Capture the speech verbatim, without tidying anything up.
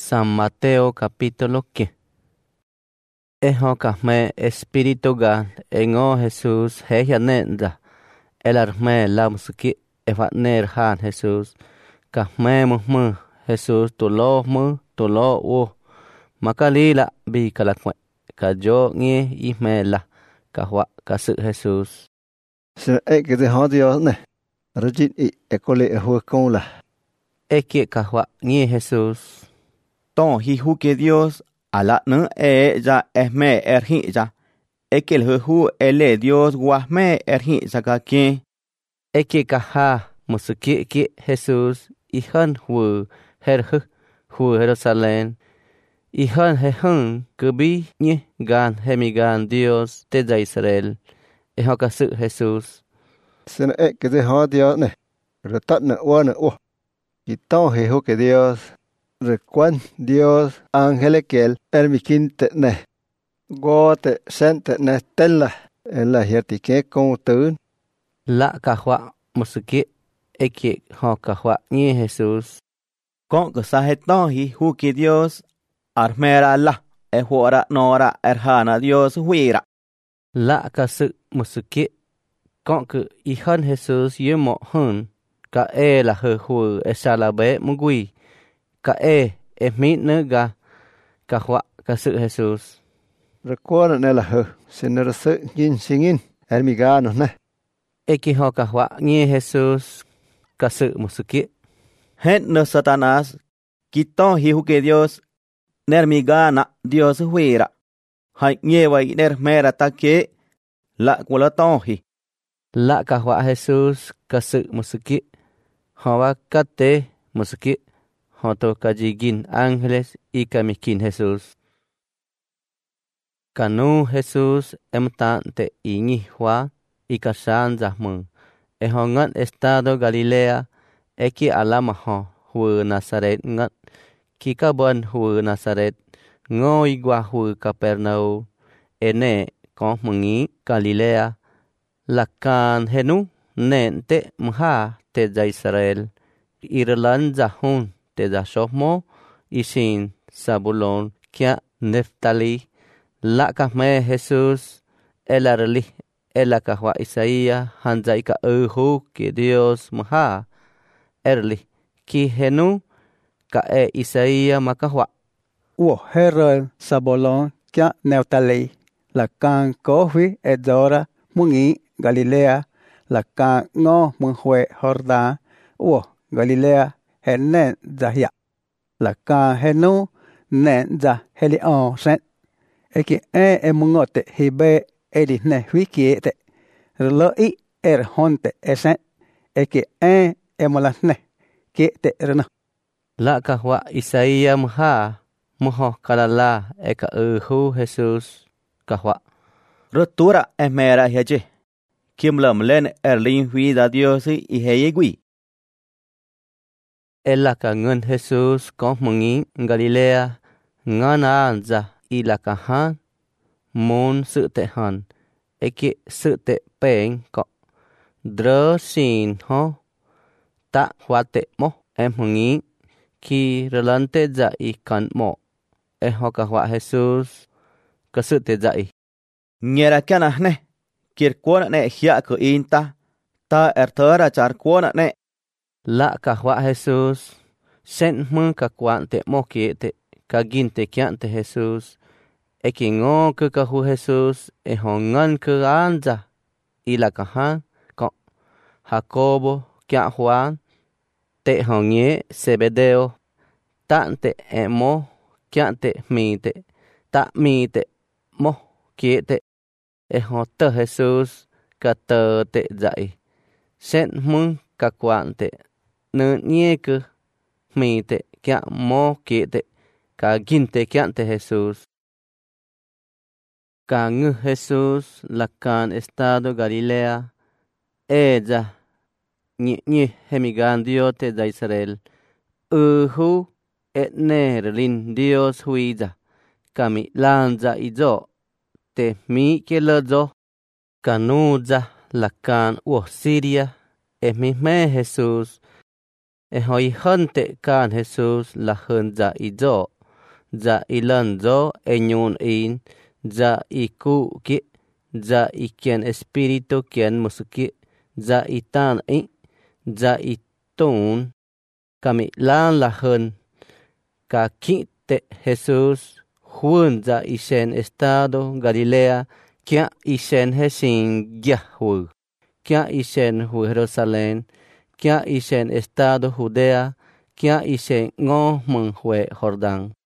San Mateo capítulo quince. Ejo kahme espíritu gal engo Jesús hejanenda el arme lamsuki evatner han Jesús kahme muhmu Jesús tulo mu tulo u makalila bi kalakwe kajo ngi imela kahwa kasu Jesús. Se eke de ha Dios ne rajit i ekole ehua con la Eke kahwa ngi Jesús. Ton hi hu ke Dios ala no e ya esme erhi ya ekel hu ele Dios guasme erhi saka ki Eke kaha musuki ki Jesús ihan hu herhu hu Jerusalén ihan hehun kubi ni gan hemigan Dios te da Israel eho kasu Jesús. se eke de ha Dios ne retat ne wa ne o y ton he hu ke Dios recuan Dios angelical ermikinte ne gote sente ne stella en la hiertike con tun La kahwa musuki eke ho kahwa ni Jesús. kon ka sa he ton hi hu ke Dios armera la e huara nora erhana Dios huira La kasu musuki kon ku ihan Jesús yemo hun ka e la hu hu esalabe mugui ka e esmi nega kahwa kasu Jesús. recuan ne la hu se ne se gin singin ermigano ne Eke ho kahwa ni Jesús kasu musuki. hen no Satanás ki ton hi hu ke Dios nermigana Dios huira hay nyewa i nermera take la kula ton hi La kahwa Jesús kasu musuki. Hawa kate musuki. Hoto kajigin ángeles y kamikin Jesús. Kanu Jesús emtante iñi Juan y kasan zahmun. Ehongan estado Galilea eki alamaho hu Nazaret ngat. Kikabon hu Nazaret ngoi gua hu Capernaum. Ene kon mungi Galilea. Lakan henu nente mha te da Israel. Irlan zahun te da Shofmo isin Zabulon kia Neftali. La kahme Jesús el arli el kahwa Isaías hanzai ka uhu ki Dios mha erli ki henu ka e Isaías makahwa Wo herol Sabolon kia Neftali la kan kohwi edora mungi Galilea la kan ngo munhwe Jordan wo Galilea henen zahia la kan henu nen za helion sen eki e emungote hibe edi ne wikiete lo i er honte esen eki e emolasne kiete rena La kahwa Isaías mha moho kalala eka uhu Jesús kahwa rotura esmera heje kim lam len erlin hui da Dios i heyegui el la kangun Jesús kon mungi Galilea ngana anza y la kahan mon sự te han eki sự te peng ko dro sin ho ta huate mo em mungi ki relante za i kan mo e ho ka hwa Jesús ka sự te za i nyera kana ne kir kona ne hia ko inta ta erthara char kona ne La kahwa Jesús sen mun ka kwante mo kiete ka ginte kiante Jesús eki ngo ke ka hu Jesús e hongan ke anza y la kahan ko Jacobo kia Juan te honye Zebedeo tante emo kiante mite ta mite mo kiete e hoto Jesús ka te te zai sen mun ka kwante ne nieke mite kia mo kiete ka ginte kiante Jesús. Ka ngu Jesús lakan estado Galilea ella ni ni hemigan Dios te da Israel uhu etner lin Dios huida kami lanza izo te mi kelozo kanuza lakan u Siria es misme Jesús es hoy gente kan Jesús la hunza izo dạ y lần gió e nhún in, dạ y cụ kia, dạ y kiên espíritu kiên một kia, dạ y tan in, dạ y tôn, kami lan la hơn, ka kinte Jesus, huân dạ y sen estado Galilea, kia y sen hesin Yahweh, kia y sen hu Jerusalem, kia y sen estado Judea, kia y sen ngô mừng huệ Jordan.